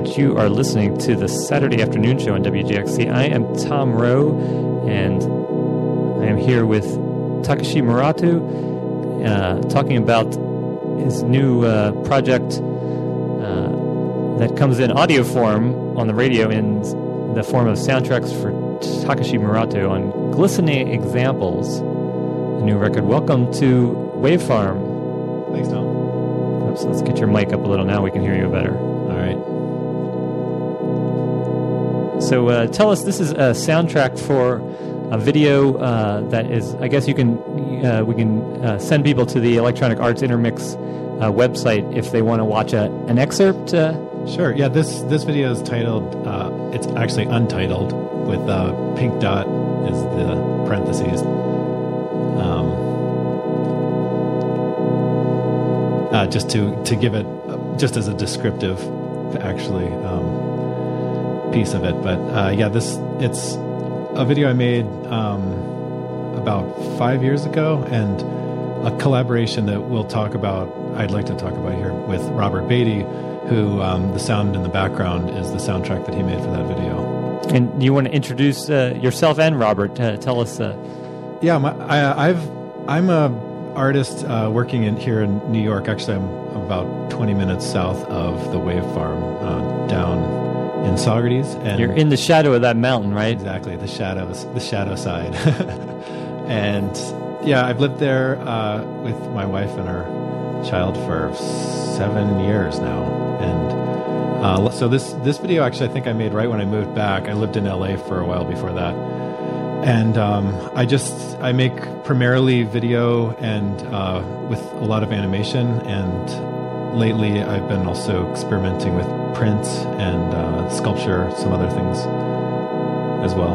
right, you are listening to the Saturday Afternoon Show on WJXC. I am Tom Rowe, and I am here with Takashi Muratu, talking about his new project that comes in audio form on the radio in the form of soundtracks for Takashi Muratu on Glistening Examples, a new record. Welcome to Wave Farm. Thanks, Tom. So let's get your mic up a little now. We can hear you better. All right. So tell us, this is a soundtrack for a video that is, I guess we can send people to the Electronic Arts Intermix website if they want to watch an excerpt. Sure. Yeah, this video is titled, it's actually untitled, with pink dot is the parentheses. Just to give it, just as a descriptive, actually, piece of it. But yeah, it's a video I made about 5 years ago, and a collaboration that I'd like to talk about here with Robert Beatty, who the sound in the background is the soundtrack that he made for that video. And you want to introduce yourself and Robert? Tell us. Yeah, I'm a artist working here in New York. Actually, I'm about 20 minutes south of the Wave Farm, down in Saugerties. And you're in the shadow of that mountain, right? Exactly, the shadow side. And yeah, I've lived there with my wife and our child for 7 years now. And so this video, actually, I think I made right when I moved back. I lived in LA for a while before that. And I make primarily video and with a lot of animation, and lately I've been also experimenting with print and sculpture, some other things as well.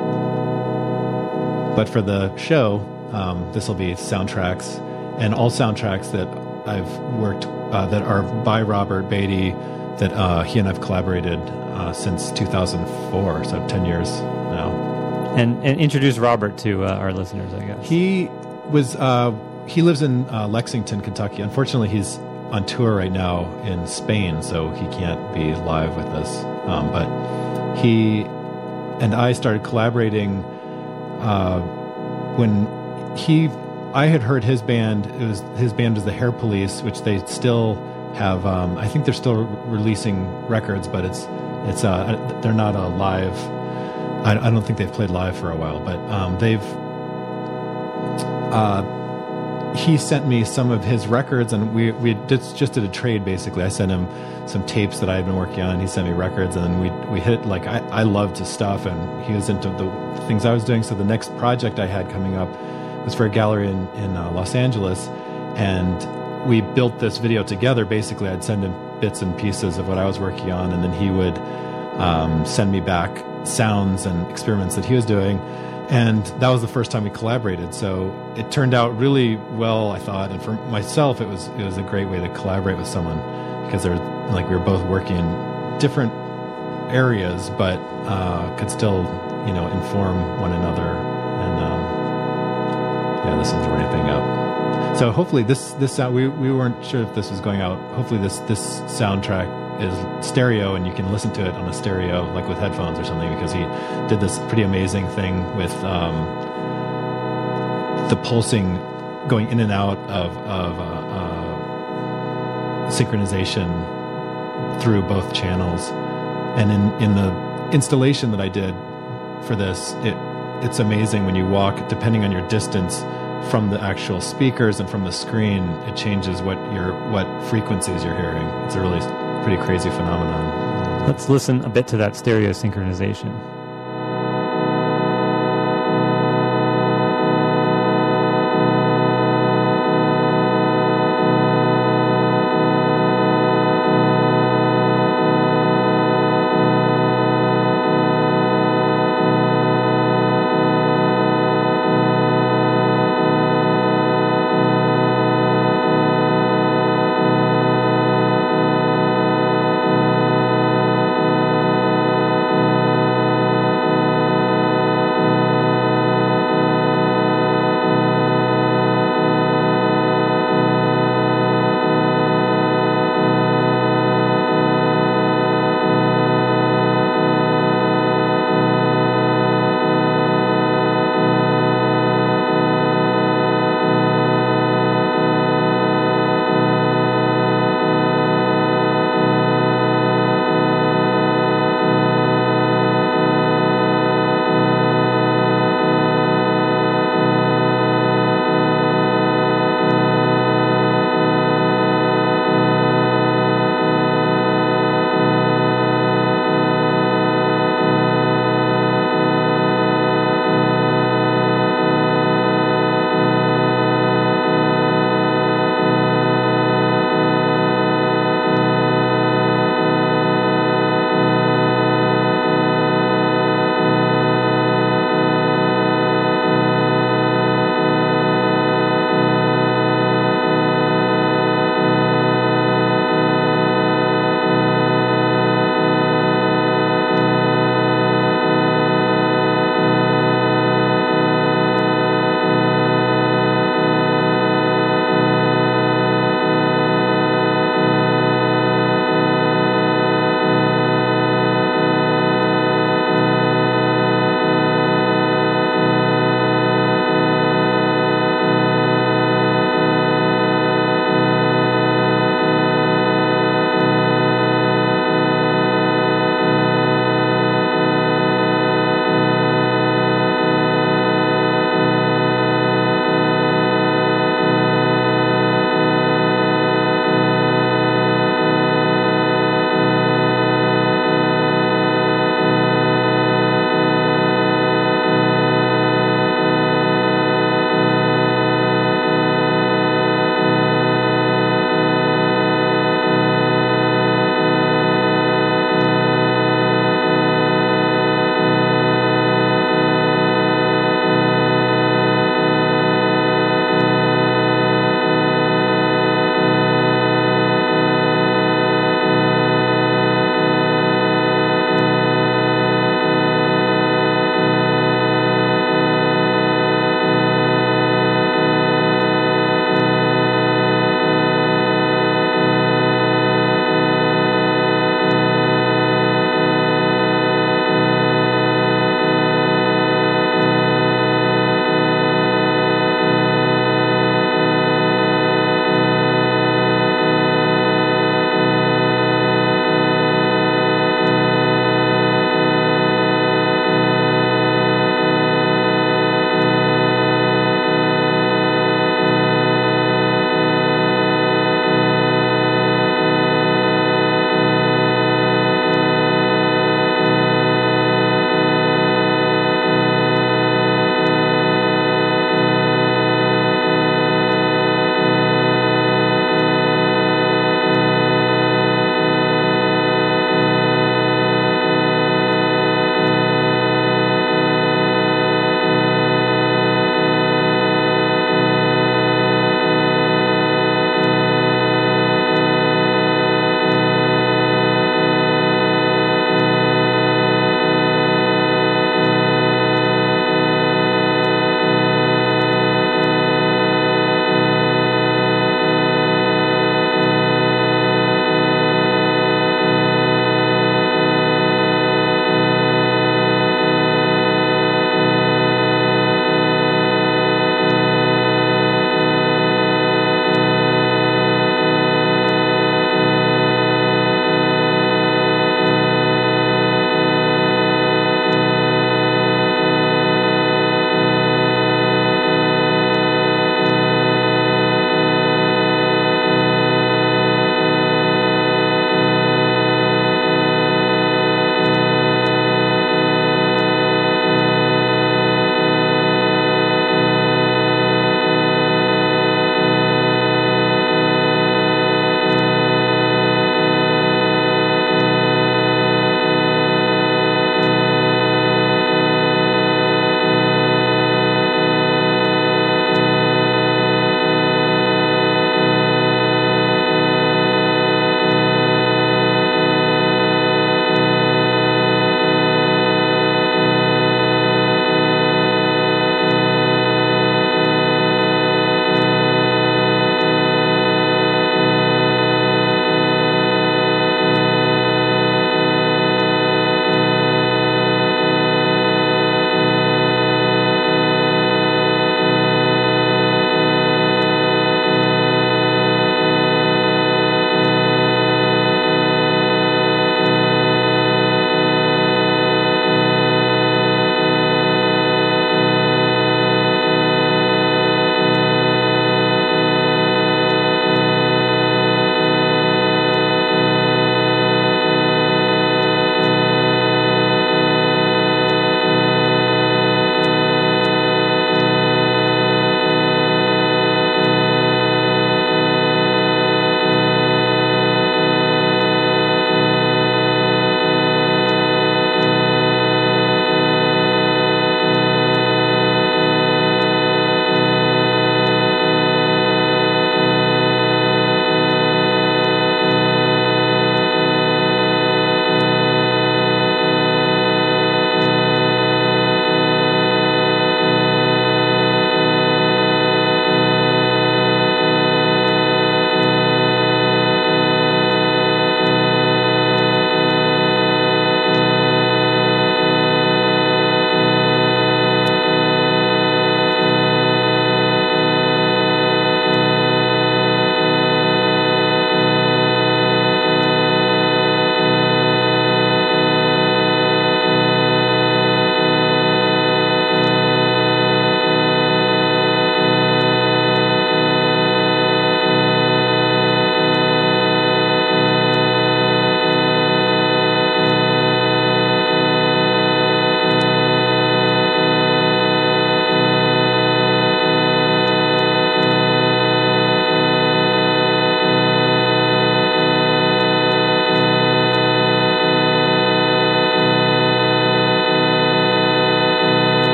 But for the show, this will be soundtracks, and all soundtracks that I've worked that are by Robert Beatty, that he and I've collaborated since 2004, so 10 years now. And introduce Robert to our listeners, I guess. He lives in Lexington, Kentucky. Unfortunately, he's on tour right now in Spain, so he can't be live with us. But he and I started collaborating when I had heard his band. His band was the Hair Police, which they still have. I think they're still releasing records, but they're not a live. I don't think they've played live for a while, but he sent me some of his records, and we just did a trade, basically. I sent him some tapes that I had been working on, and he sent me records, and then we hit, like, I loved his stuff, and he was into the things I was doing. So the next project I had coming up was for a gallery in Los Angeles, and we built this video together. Basically, I'd send him bits and pieces of what I was working on, and then he would send me back sounds and experiments that he was doing, and that was the first time we collaborated. So it turned out really well, I thought, and for myself, it was a great way to collaborate with someone, because we were both working in different areas, but could still inform one another. And yeah, this one's ramping up. So hopefully this sound, we weren't sure if this was going out. Hopefully this soundtrack is stereo, and you can listen to it on a stereo, like with headphones or something, because he did this pretty amazing thing with the pulsing going in and out of synchronization through both channels. And in the installation that I did for this, it's amazing when you walk, depending on your distance from the actual speakers and from the screen, it changes what frequencies you're hearing. It's a really pretty crazy phenomenon. Let's listen a bit to that stereo synchronization.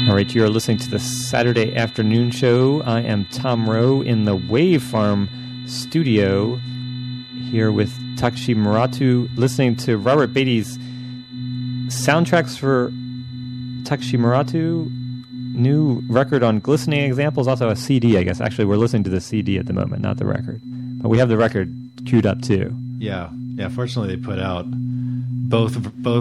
All right, you're listening to the Saturday Afternoon Show. I am Tom Rowe in the Wave Farm studio here with Takashi Muratu, listening to Robert Beatty's soundtracks for Takashi Muratu, new record on Glistening Examples, also a CD, I guess. Actually, we're listening to the CD at the moment, not the record. But we have the record queued up, too. Yeah. Fortunately, they put out both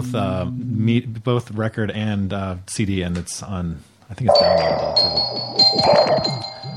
record and CD, and it's on. I think it's downloadable too.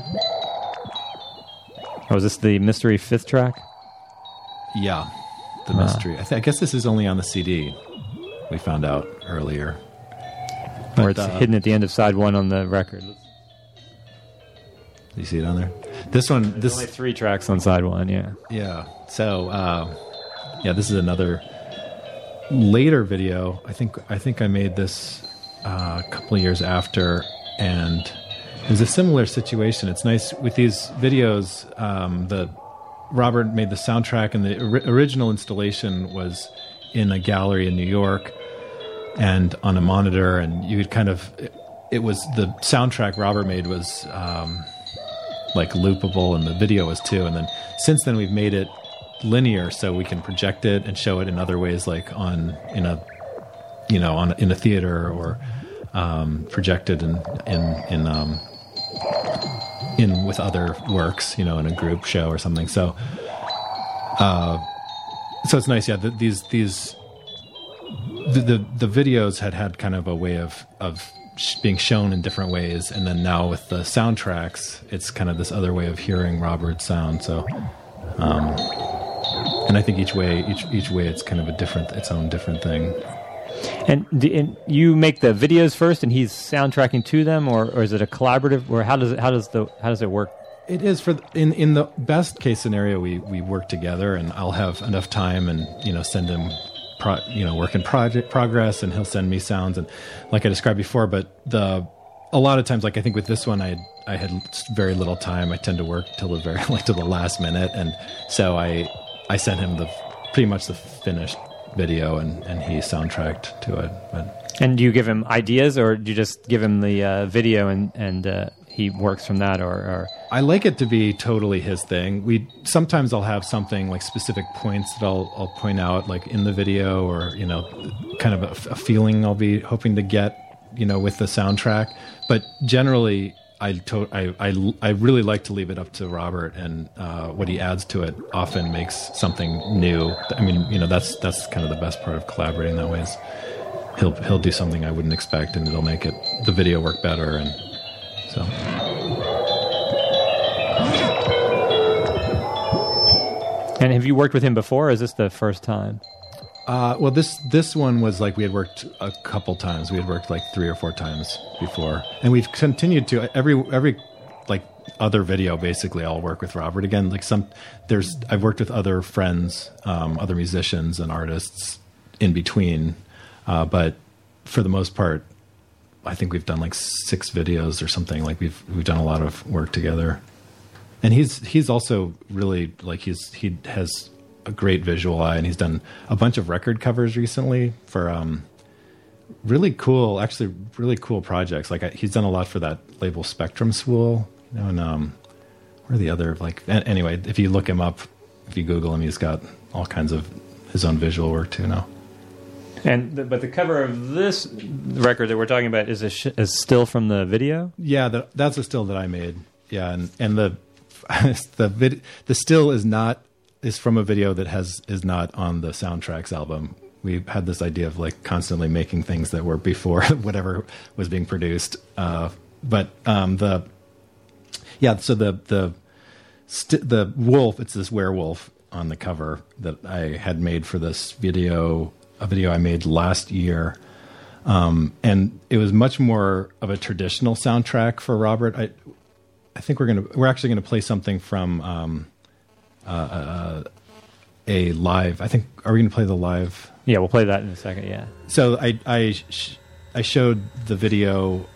Oh, is this the mystery fifth track? Yeah, the mystery. I guess this is only on the CD. We found out earlier, or it's hidden at the end of side one on the record. Do you see it on there? This one. There's only 3 tracks on side one. Yeah. Yeah. So. This is another later video. I think I made this a couple of years after, and it was a similar situation. It's nice with these videos. Robert made the soundtrack, and the original installation was in a gallery in New York, and on a monitor. And you could it was the soundtrack Robert made was like loopable, and the video was too. And then since then we've made it linear, so we can project it and show it in other ways, like in a theater, or projected in with other works, in a group show or something. So it's nice. Yeah, the videos had kind of a way of being shown in different ways, and then now with the soundtracks, it's kind of this other way of hearing Robert's sound. So. And I think each way it's kind of its own different thing. And you make the videos first, and he's soundtracking to them, or is it a collaborative? Or how does it work? It is in the best case scenario, we work together, and I'll have enough time, and send him work in progress, and he'll send me sounds, and like I described before. But a lot of times, like I think with this one, I had very little time. I tend to work till the last minute, and so I sent him pretty much the finished video, and he soundtracked to it. And do you give him ideas, or do you just give him the video and he works from that? Or I like it to be totally his thing. Sometimes I'll have something like specific points that I'll point out, like in the video, or kind of a feeling I'll be hoping to get with the soundtrack. But generally, I really like to leave it up to Robert, and what he adds to it often makes something new. I mean, that's kind of the best part of collaborating that way. Is he'll do something I wouldn't expect, and it'll make the video work better, and so. And have you worked with him before, or is this the first time? Well, this one was like we had worked a couple times. We had worked like 3 or 4 times before, and we've continued to every like other video. Basically, I'll work with Robert again. Like I've worked with other friends, other musicians and artists in between, but for the most part, I think we've done like 6 videos or something. Like we've done a lot of work together, and he's also really like he has a great visual eye, and he's done a bunch of record covers recently for really cool projects. Like he's done a lot for that label Spectrum Spool, and where are the other anyway, if you look him up, if you Google him, he's got all kinds of his own visual work too now. But the cover of this record that we're talking about is still from the video. Yeah, that's a still that I made. Yeah, and the still is from a video that is not on the soundtracks album. We had this idea of like constantly making things that were before whatever was being produced. So the wolf, it's this werewolf on the cover that I had made for this video, a video I made last year. And it was much more of a traditional soundtrack for Robert. I think we're actually going to play something from, a live. I think, are we going to play the live? Yeah, we'll play that in a second. Yeah. So I showed the video.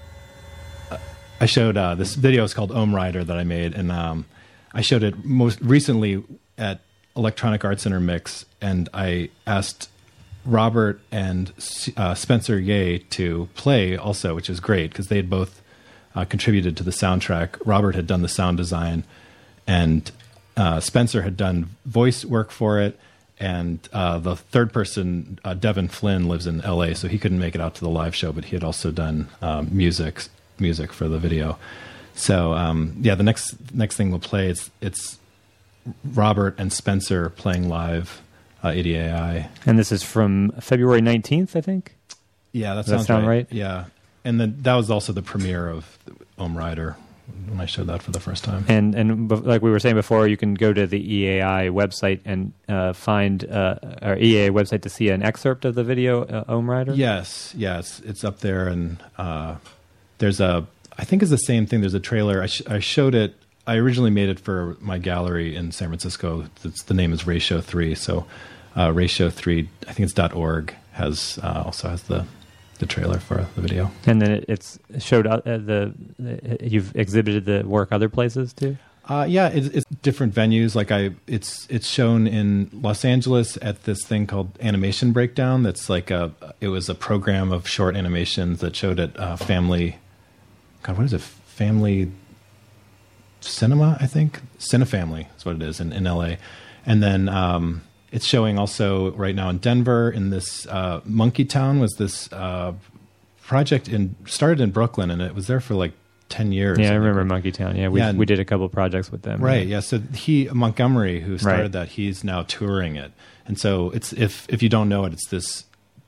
I showed this video is called Ohm Rider that I made, and I showed it most recently at Electronic Arts Center Mix, and I asked Robert and Spencer Ye to play also, which is great because they had both contributed to the soundtrack. Robert had done the sound design, and Spencer had done voice work for it. And the third person, Devin Flynn, lives in LA, so he couldn't make it out to the live show, but he had also done music for the video. So the next thing we'll play it's Robert and Spencer playing live ADAI. And this is from February 19th, I think? Yeah, that sounds right. Yeah. And then that was also the premiere of Ohm Rider when I showed that for the first time. And like we were saying before, you can go to the EAI website and find our EAI website to see an excerpt of the video, Ohm Rider? Yes, it's up there. And there's I think it's the same thing. There's a trailer. I showed it. I originally made it for my gallery in San Francisco. The name is Ratio 3. So Ratio 3, I think it's .org, also has the trailer for the video. And then it's showed you've exhibited the work other places too? Yeah, it's different venues. Like it's shown in Los Angeles at this thing called Animation Breakdown. That's like it was a program of short animations that showed at Family. God, what is it? Family Cinema, I think. Cinefamily is what it is in LA. And then it's showing also right now in Denver in this Monkey Town was this project started in Brooklyn, and it was there for like 10 years. Yeah, I remember Monkey Town. Yeah, we did a couple of projects with them. Right, yeah. So Montgomery, who started that, he's now touring it. And so it's if you don't know it, it's this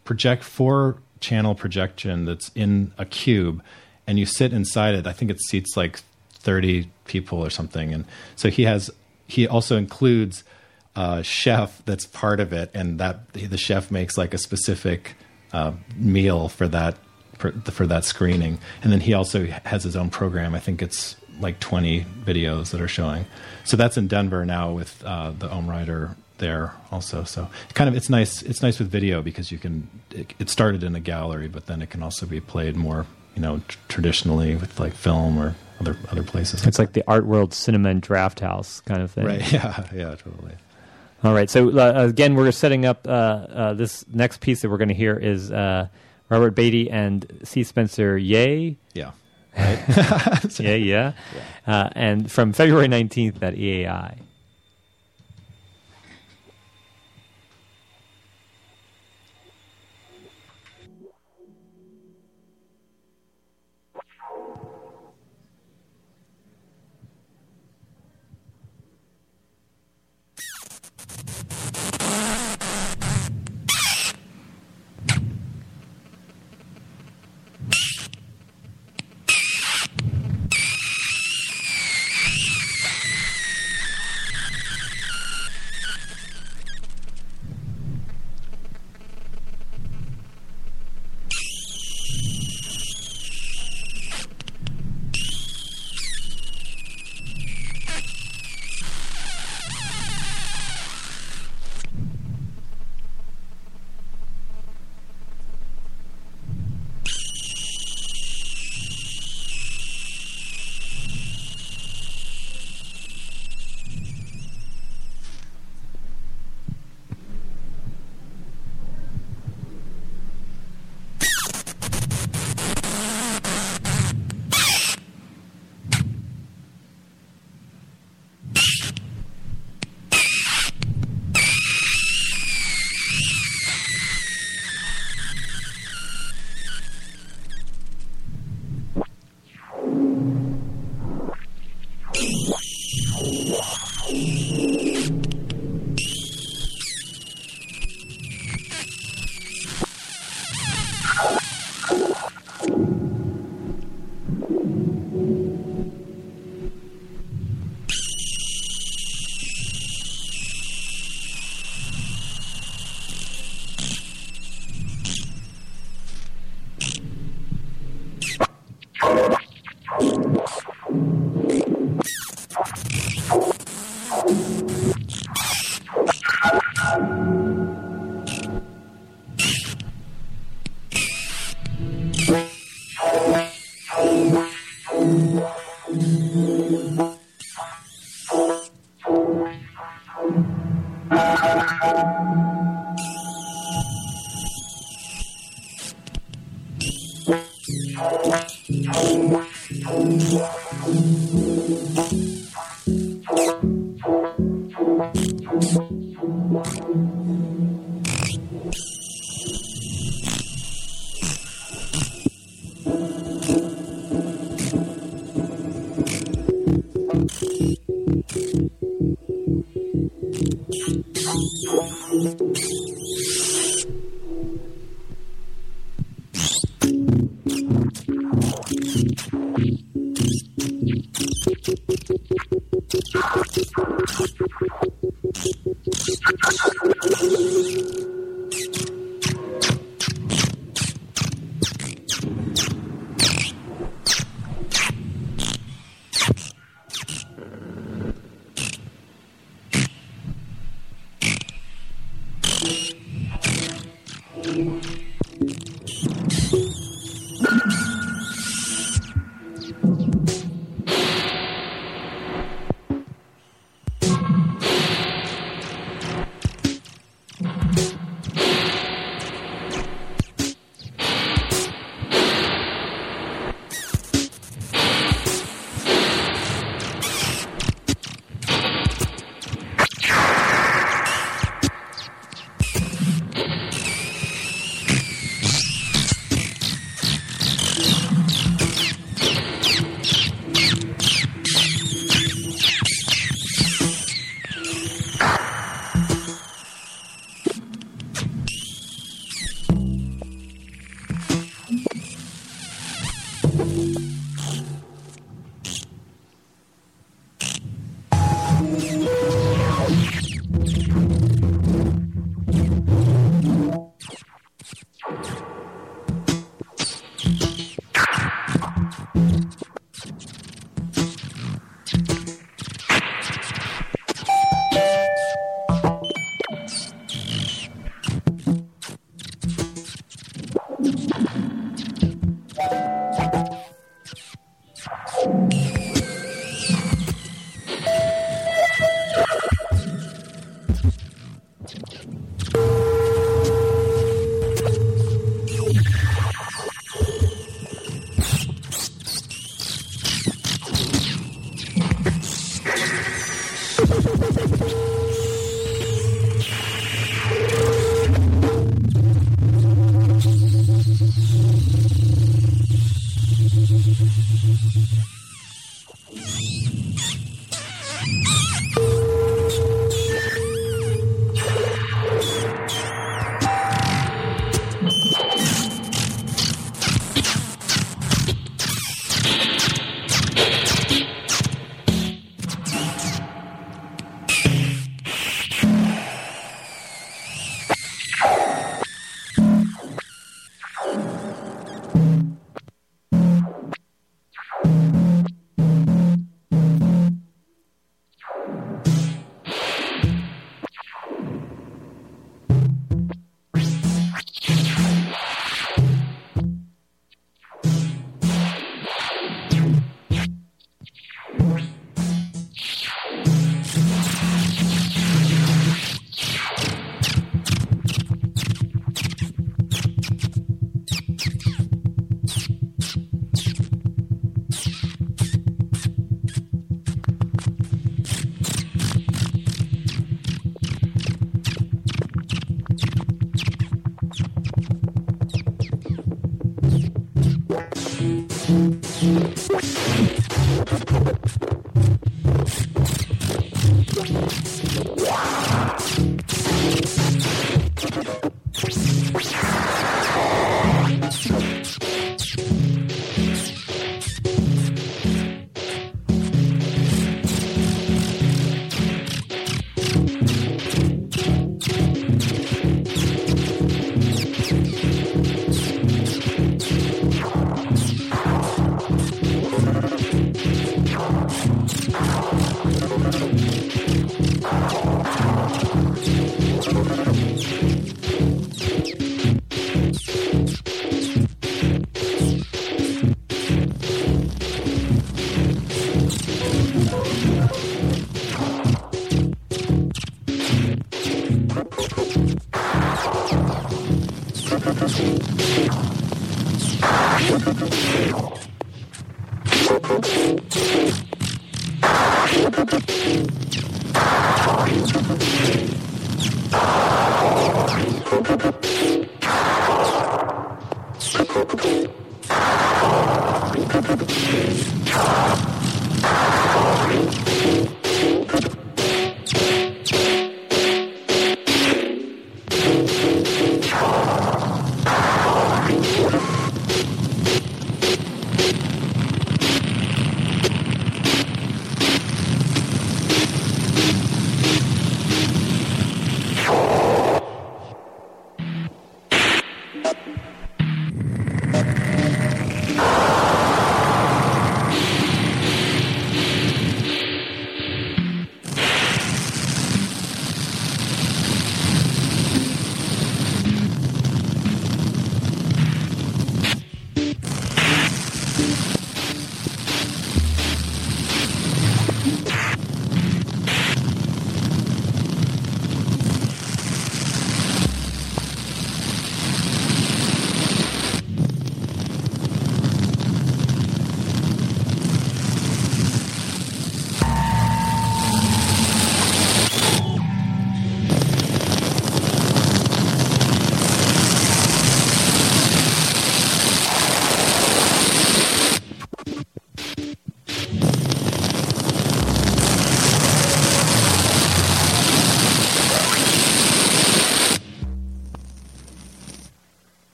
4-channel projection that's in a cube, and you sit inside it. I think it seats like 30 people or something. And so he also includes a chef that's part of it, and that the chef makes like a specific meal for that screening. And then he also has his own program. I think it's like 20 videos that are showing. So that's in Denver now with the Ohm Rider there also. So it's nice with video because it started in a gallery, but then it can also be played more, traditionally with like film or other places. It's like the Art World Cinema and Draft House kind of thing. Right, yeah, totally. All right, so again, we're setting up this next piece that we're going to hear is Robert Beatty and C. Spencer Ye. Yeah. Right? Yeah. And from February 19th at EAI.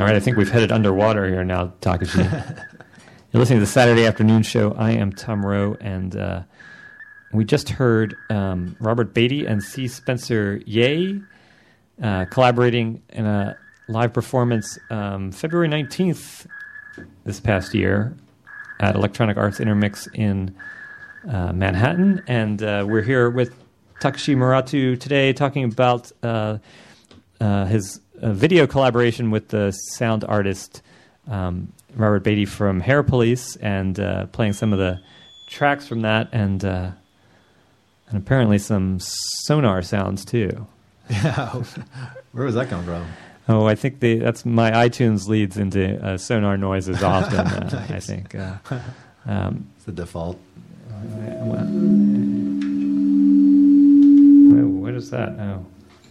right, I think we've headed underwater here now, Takashi. You're listening to the Saturday Afternoon Show. I am Tom Rowe, and we just heard Robert Beatty and C. Spencer Yeh collaborating in a live performance February 19th this past year at Electronic Arts Intermix in Manhattan. And we're here with Takashi Muratu today talking about his video collaboration with the sound artist Robert Beatty from Hair Police, and playing some of the tracks from that, and apparently some sonar sounds too. Yeah, where was that coming from? Oh, I think that's my iTunes leads into sonar noises often. Nice. I think it's the default. What is that? Oh.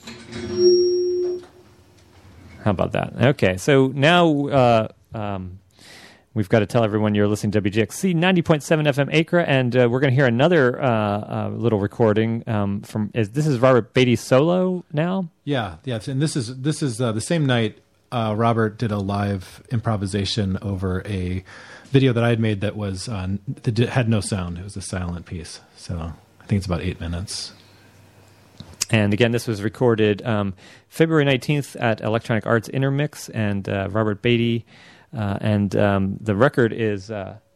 How about that? Okay, so now we've got to tell everyone you're listening to WGXC 90.7 FM Acre, and we're going to hear another little recording from. This is Robert Beatty solo now. Yeah, and this is the same night. Robert did a live improvisation over a video that I had made that had no sound. It was a silent piece, so I think it's about 8 minutes. And again, this was recorded February 19th at Electronic Arts Intermix, and Robert Beatty, and the record is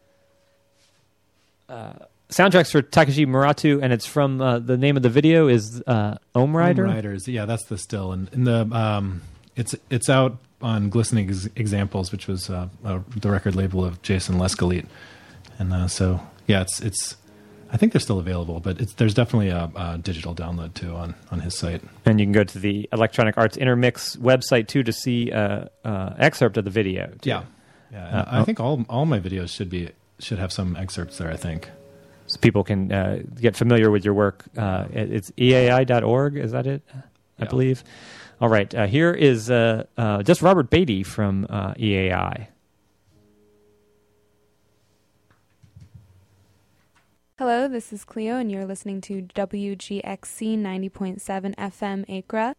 Soundtracks for Takashi Muratu, and it's from the name of the video is Ohm Rider. Ohm Riders, yeah, that's the still, and in the it's out on Glistening Examples, which was the record label of Jason Lescalit, and so yeah, it's. I think they're still available, but there's definitely a digital download too on his site. And you can go to the Electronic Arts Intermix website too to see excerpt of the video too. Yeah. I think all my videos should have some excerpts there, I think. So people can get familiar with your work. It's eai.org, is that it? I believe. All right, here is just Robert Beatty from EAI. Hello, this is Cleo, and you're listening to WGXC 90.7 FM Acre.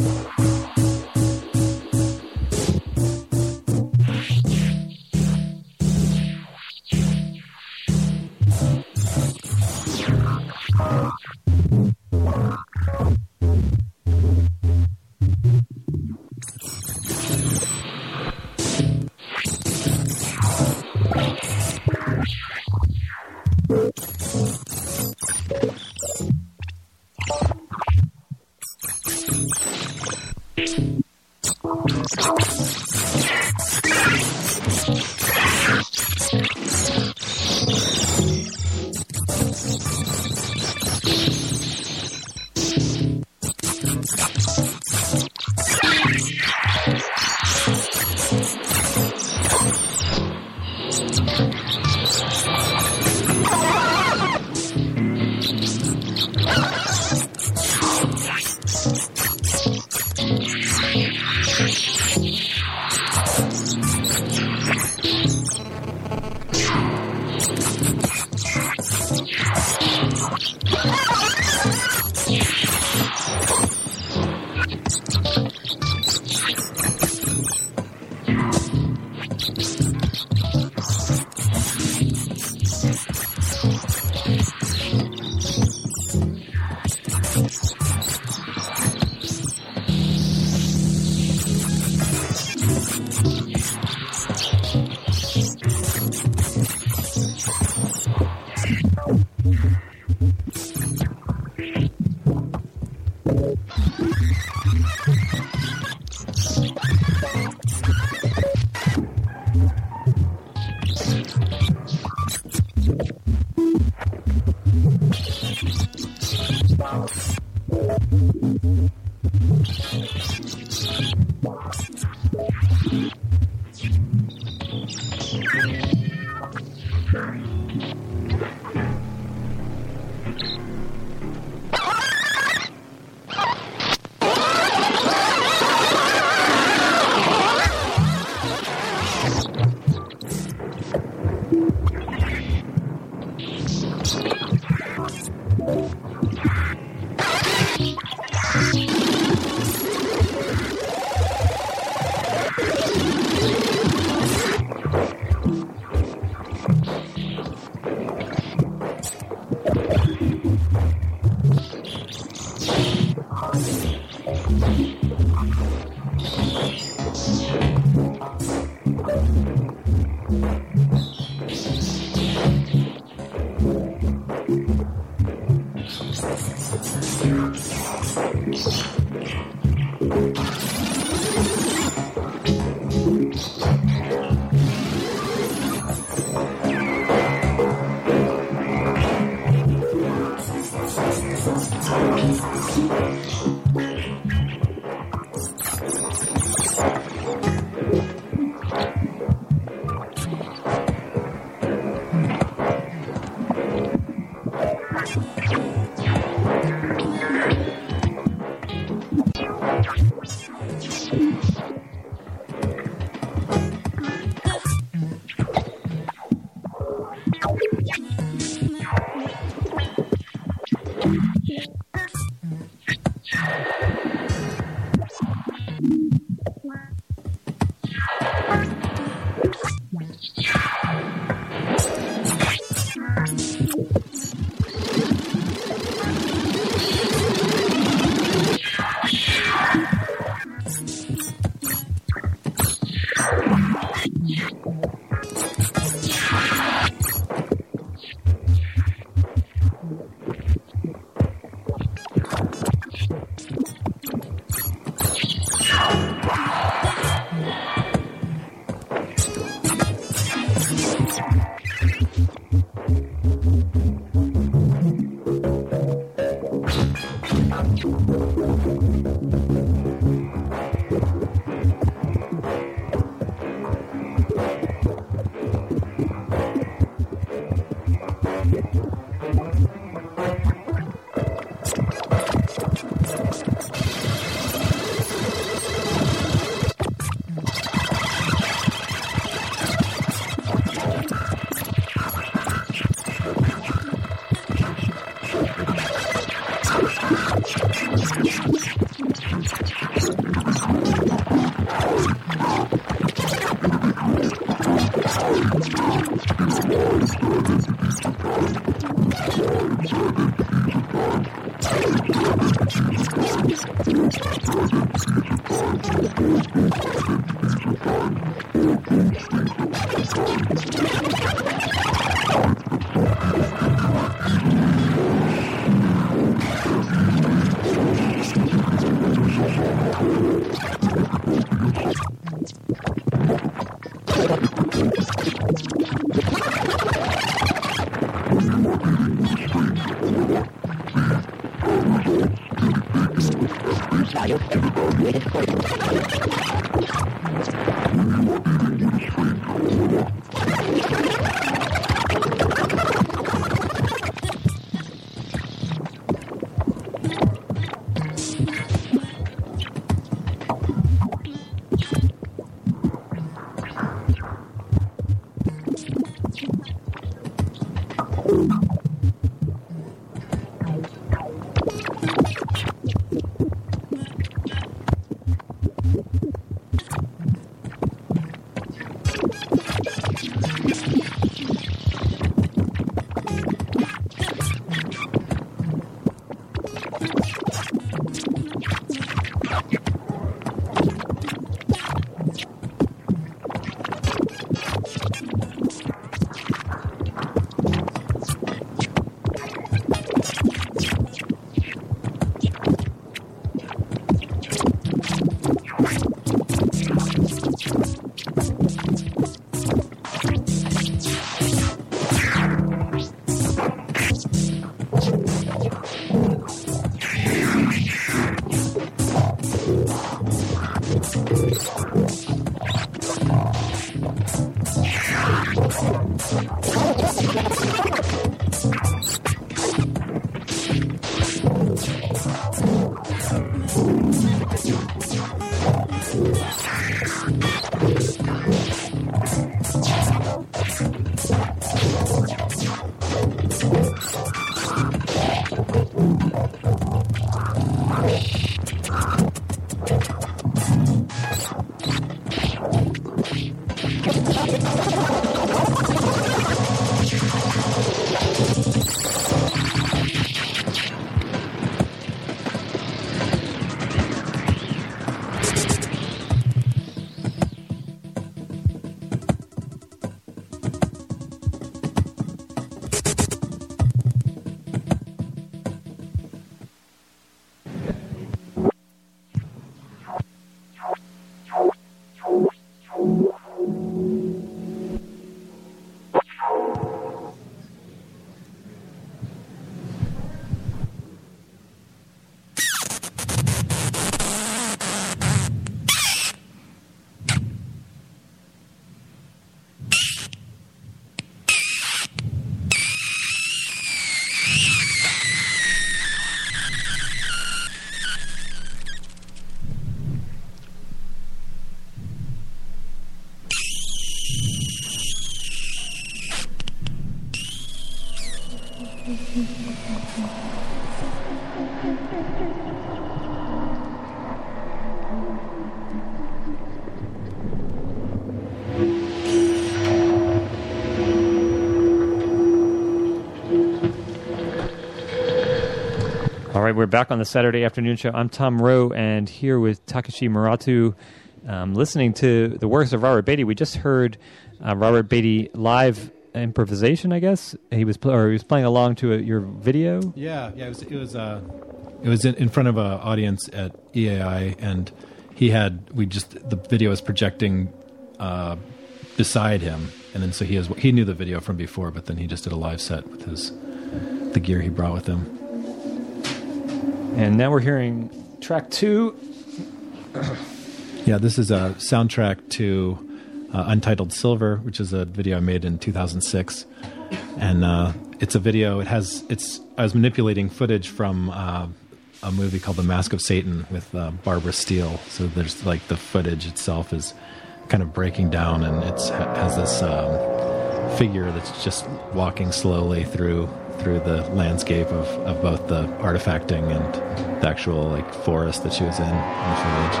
All right, we're back on the Saturday afternoon show. I'm Tom Rowe, and here with Takashi Murata, listening to the works of Robert Beatty. We just heard Robert Beatty live improvisation, I guess. He was playing along to your video. Yeah. It was in front of an audience at EAI, and the video was projecting beside him, and then so he knew the video from before, but then he just did a live set with the gear he brought with him. And now we're hearing track 2. Yeah, this is a soundtrack to Untitled Silver, which is a video I made in 2006. And it's a video. I was manipulating footage from a movie called The Mask of Satan with Barbara Steele. So there's like the footage itself is kind of breaking down, and has this figure that's just walking slowly through the landscape of both the artifacting and the actual like forest that she was in the footage.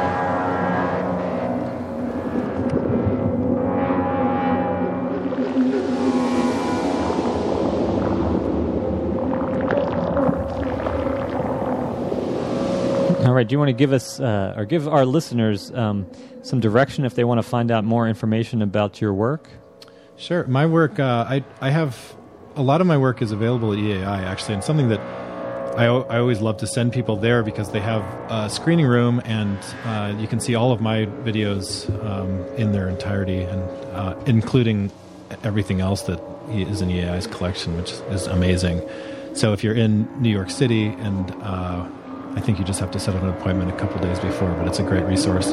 All right, do you want to give us or give our listeners some direction if they want to find out more information about your work? Sure. My work, I have a lot of my work is available at EAI, actually, and something that I always love to send people there because they have a screening room, and you can see all of my videos in their entirety, and including everything else that is in EAI's collection, which is amazing. So if you're in New York City, and I think you just have to set up an appointment a couple days before, but it's a great resource.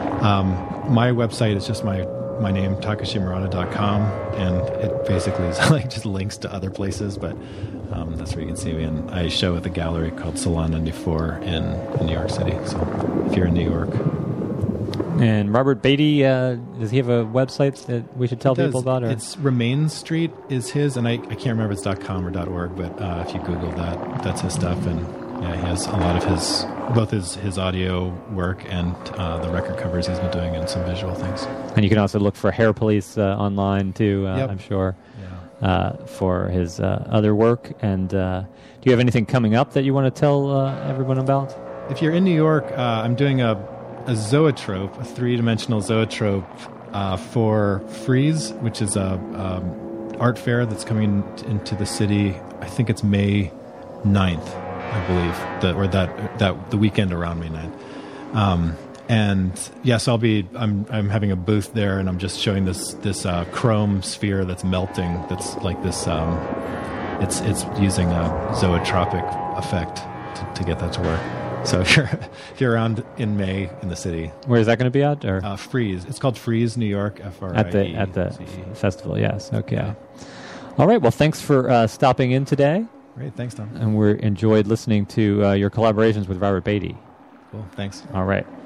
My website is just my name, takashimurata.com, and it basically is like just links to other places, but that's where you can see me. And I show at the gallery called Salon 94 in New York City, so if you're in New York. And Robert Beatty, does he have a website that we should tell people about? Or? It's Remain Street is his, and I can't remember if it's .com or .org, but if you Google that, that's his stuff. And yeah, he has a lot of both his audio work and the record covers he's been doing, and some visual things. And you can also look for Hair Police online too, yep. I'm sure, for his other work. And do you have anything coming up that you want to tell everyone about? If you're in New York, I'm doing a zoetrope, a 3-dimensional zoetrope for Frieze, which is a art fair that's coming into the city. I think it's May 9th, I believe, the weekend around May 9th. And yes, I'm having a booth there, and I'm just showing this chrome sphere that's melting. That's like this. It's using a zoetropic effect to get that to work. So if you're around in May in the city, where is that going to be at? Or Frieze. It's called Frieze New York. FRIE. At the festival. Yes. Okay. Yeah. All right. Well, thanks for stopping in today. Great. Thanks, Tom. And we enjoyed listening to your collaborations with Robert Beatty. Cool. Thanks. All right.